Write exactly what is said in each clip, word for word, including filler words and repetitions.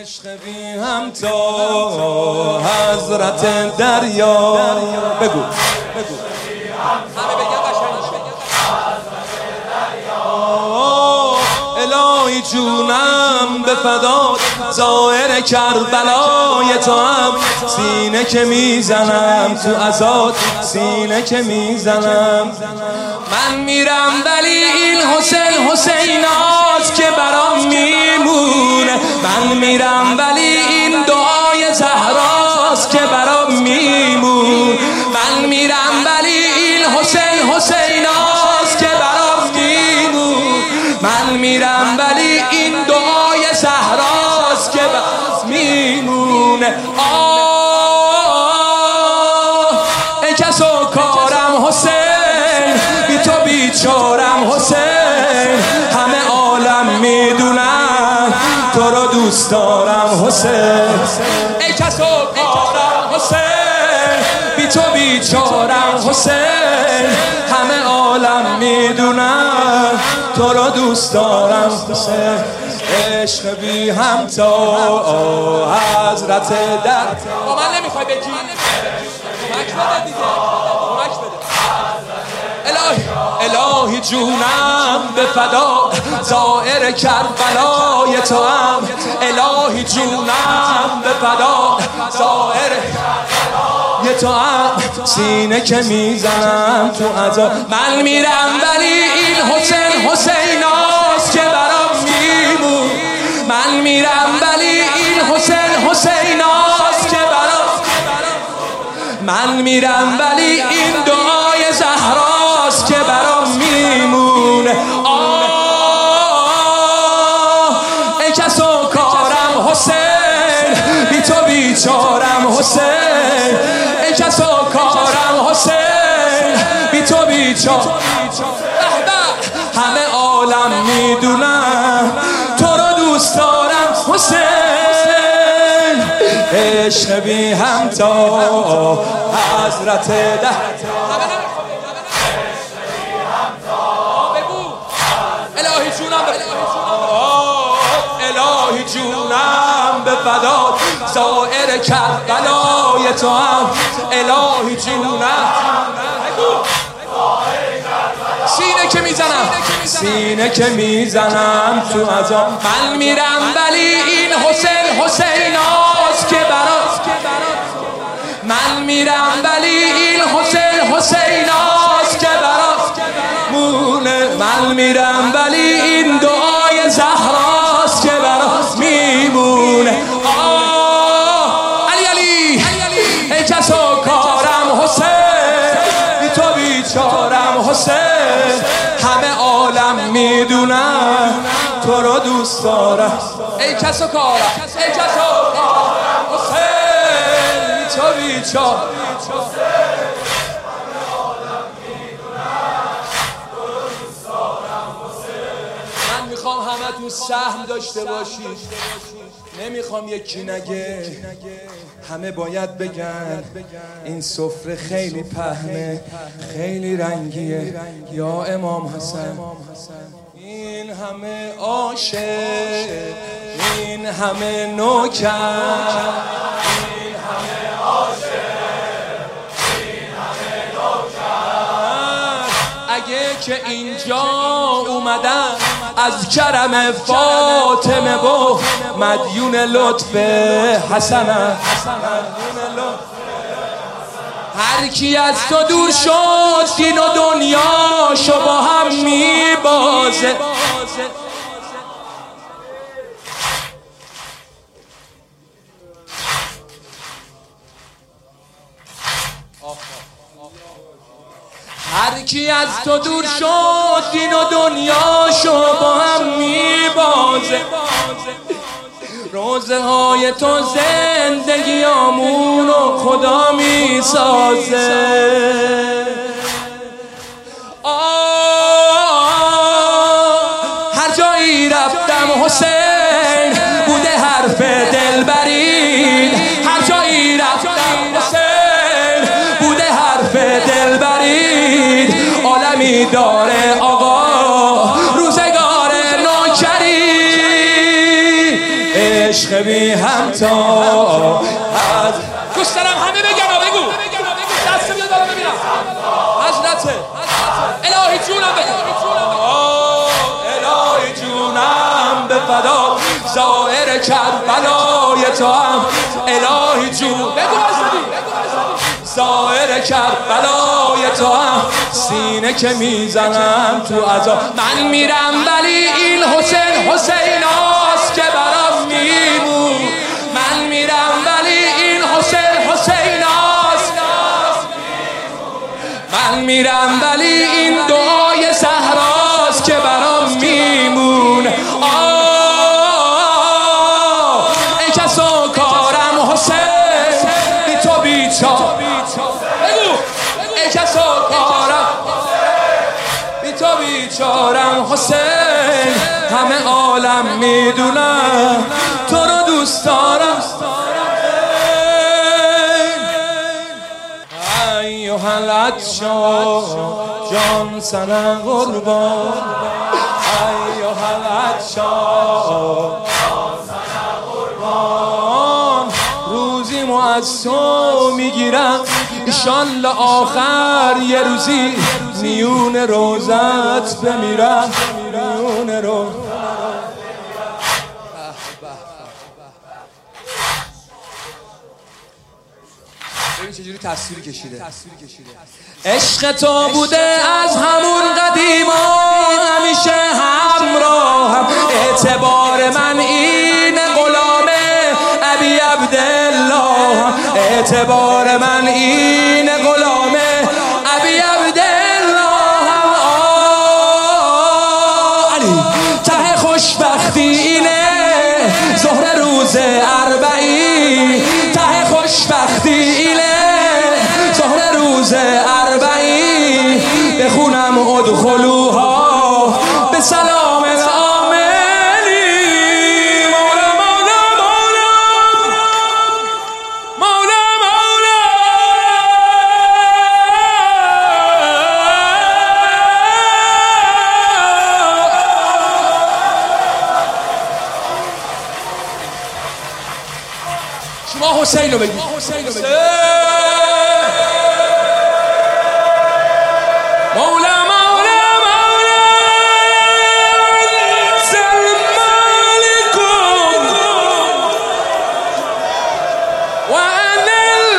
عشق بی هم تا حضرت دریا. بگو بگو همه بگم قشنگ. الهی جونم به فدات ظاهر کربلای تو هم، سینه که میزنم تو ازاد، سینه که میزنم. من میرم ولی این حسین حسینات که برام میمونه. من میرم ولی این دعای زهراست که برام میمونه. من میرم ولی این حسین حسیناست که برام میمونه. من میرم ولی این دعای زهراست که برام میمونه. آه ای کس و کارم حسین، بی تو بیچارم حسین. همه عالم میدونن تو رو دوست دارم حسین. ای کس و کارم حسین، بی تو بیچارم حسین. همه عالم میدونن تو رو دوست دارم حسین. عشق بی هم تا حضرت در. با من نمیخوای بگی؟ کمک بده دیگه، کمک بده. الهی الهی جونم به فدا ظاهر کربلای تو هم. الهی جونم به فدا ظاهر کربلای تو هم، سینه که میزنم تو عزا. من میرم ولی این حسین حسیناست که برام میمون. من میرم ولی این حسین حسیناست که برام. من میرم ولی این دعای زهراست که برام میمونه. آه ای کس و کارم حسین، بی تو بیچارم حسین. ای کس و کارم حسین، بی تو بیچارم. همه عالم میدونن تو رو دوست دارم حسین. عشق بی هم تا حضرت ده. الهی جونم به الهی جونم به فدات ظاهر کربلای تو هم. الهی جونم سینه که میزنم، سینه که میزنم تو عزا. من میرم ولی این حسین حسیناست که برات. من میرم ولی این حسین حسیناست که برات مونه. من میرم ولی این دعای زهراست که برات میمونه. آه علی علی ای کس و کارم حسین، بی تو بیچارم حسین. همه عالم میدونن تو رو دوست دارم. ای کس و کارم، ای کس و کارم حسین، بی تو بیچارم حسین. من میخوام همه تو سهم داشته باشید، نمیخوام یکی نگه، همه باید بگن این سفره خیلی پهنه، خیلی رنگیه یا امام حسن. این همه عاشق، این همه نوکر، این همه عاشق، این همه نوکر. اگه که اینجا اومدن از کرم فاطمه و مدیون لطف حسن. هر کی از تو دور شد دین و دنیاشو با هم میبازه. هر کی از تو دور شد دین و دنیاشو با هم میبازه. روزه های تو زندگی آمون و خدا میسازه. هر جایی رفتم حسین بوده حرف دلبرید. هر جایی رفتم حسین بوده حرف دلبرید. عالمی داره آقا روزگار نوکری. عشق بی همتا. از دوست دارم همه بگن بگو دست بیاد بالا ببینم حضرت الهی جونم بگو الهی جونم به فدا زائر کربلای تو هم الهی جون بگو زائر کربلای تو هم سینه که میزنم تو عذاب. من میرم ولی این حسین حسیناست که برام میمون. من میرم ولی این حسین حسیناست. من میرم ولی این دعای صحراست که برام میمون. آه ای کسا کارم حسین بی تو بیچار بگو ای کسا کارم بی تو بیچارم حسین. همه عالم میدونم تو رو دوست دارم. ایوه العطشان جان سنه قربان. ایوه العطشان جان سنه قربان. روزی مو از تو میگیرم ایشالله آخر یه روزی میون روزت بمیرم. میون روزت ببین چجوری تصویری کشیده. عشق تو بوده از همون قدیما همیشه همراهم. اعتبار من این غلام ابی عبدالله. اعتبار من این غلام ابی عبدالله. علی ته خوشبختی اینه ظهر روز اربعین. ته خوشبختی اینه ظهر روز اربعین. بخونم ادخلوها به سلام آمنی. مولا مولا مولا مولا مولا شما حسین رو بگید. مولا مولا مولا انت المالك وانا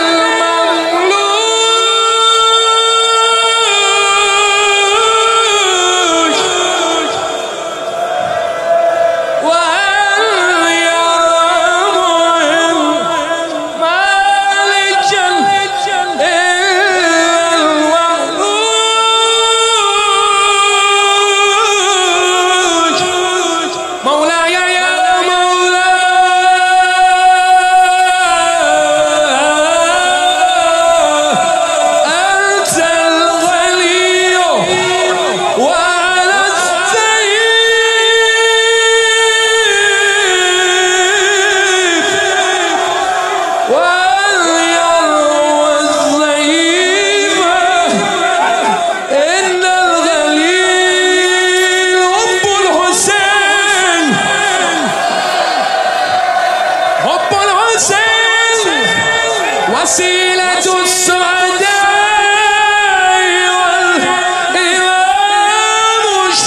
المملوك وهل يرحم مالكا مولاي يا مولاي أنت الغني وأنا الضعيف واليروى الضعيف. إن الغليل حب الحسين حب الحسين وسيلة السعداء والإمام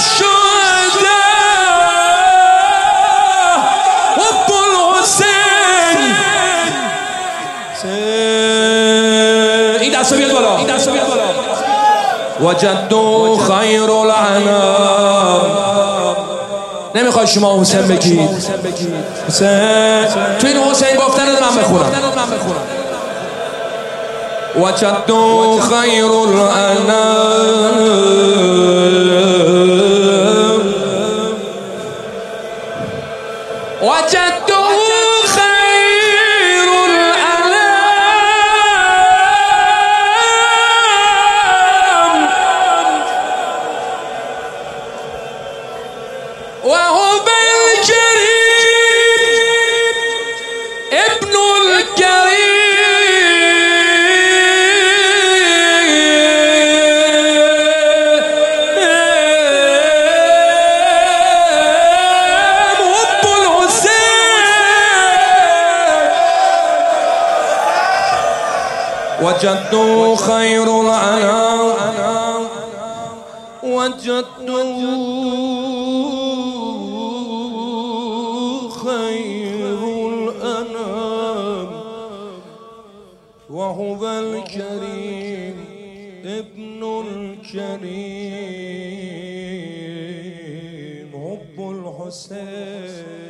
الشهداء. حب الحسين این دستو بیاد بالا. این دستو بیاد بالا. وجدو خیر الانام. نمیخوای شما حسین بگید حسین تو این حسین گفتن من بخونم. وجدو خیر الانام وجدو خیر الانام وهو بالكريم ابن الكريم. حب الحسين وجدوا خير الأنام وجدوا خير الأنام وهو الكريم ابن الكريم حب الحسين